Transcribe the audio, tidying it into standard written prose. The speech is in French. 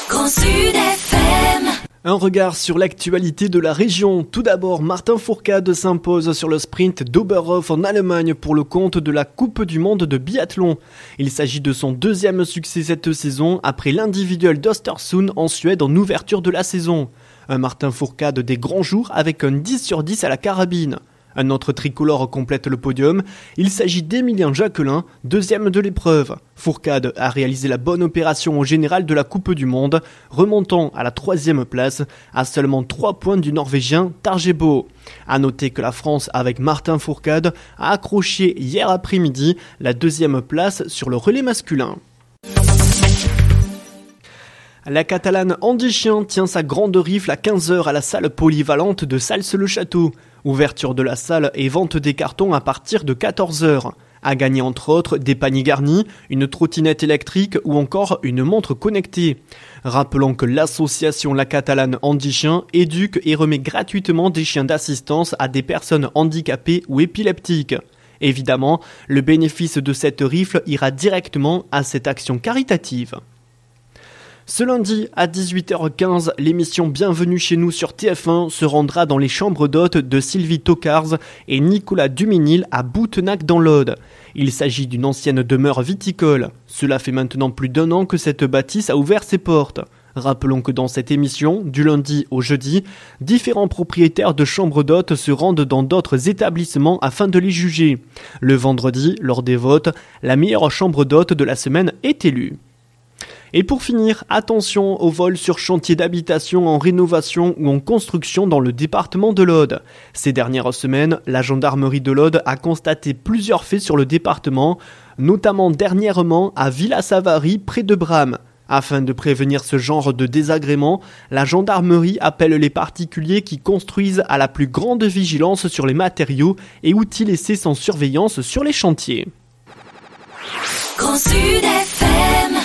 Grand Sud FM. Un regard sur l'actualité de la région. Tout d'abord, Martin Fourcade s'impose sur le sprint d'Oberhof en Allemagne pour le compte de la Coupe du Monde de biathlon. Il s'agit de son deuxième succès cette saison après l'individuel d'Östersund en Suède en ouverture de la saison. Un Martin Fourcade des grands jours avec un 10 sur 10 à la carabine. Un autre tricolore complète le podium. Il s'agit d'Emilien Jacquelin, deuxième de l'épreuve. Fourcade a réalisé la bonne opération au général de la Coupe du Monde, remontant à la 3e place, à seulement 3 points du Norvégien Tarjebo. A noter que la France, avec Martin Fourcade, a accroché hier après-midi la 2e place sur le relais masculin. La Catalane Andy Chien tient sa grande rifle à 15h à la salle polyvalente de Sals-le-Château. Ouverture de la salle et vente des cartons à partir de 14h. À gagner entre autres des paniers garnis, une trottinette électrique ou encore une montre connectée. Rappelons que l'association La Catalane Andy Chien éduque et remet gratuitement des chiens d'assistance à des personnes handicapées ou épileptiques. Évidemment, le bénéfice de cette rifle ira directement à cette action caritative. Ce lundi, à 18h15, l'émission Bienvenue chez nous sur TF1 se rendra dans les chambres d'hôtes de Sylvie Tocars et Nicolas Duménil à Boutenac dans l'Aude. Il s'agit d'une ancienne demeure viticole. Cela fait maintenant plus d'1 an que cette bâtisse a ouvert ses portes. Rappelons que dans cette émission, du lundi au jeudi, différents propriétaires de chambres d'hôtes se rendent dans d'autres établissements afin de les juger. Le vendredi, lors des votes, la meilleure chambre d'hôtes de la semaine est élue. Et pour finir, attention aux vols sur chantier d'habitation en rénovation ou en construction dans le département de l'Aude. Ces dernières semaines, la gendarmerie de l'Aude a constaté plusieurs faits sur le département, notamment dernièrement à Villa-Savary près de Bram. Afin de prévenir ce genre de désagrément, la gendarmerie appelle les particuliers qui construisent à la plus grande vigilance sur les matériaux et outils laissés sans surveillance sur les chantiers. Grand Sud FM.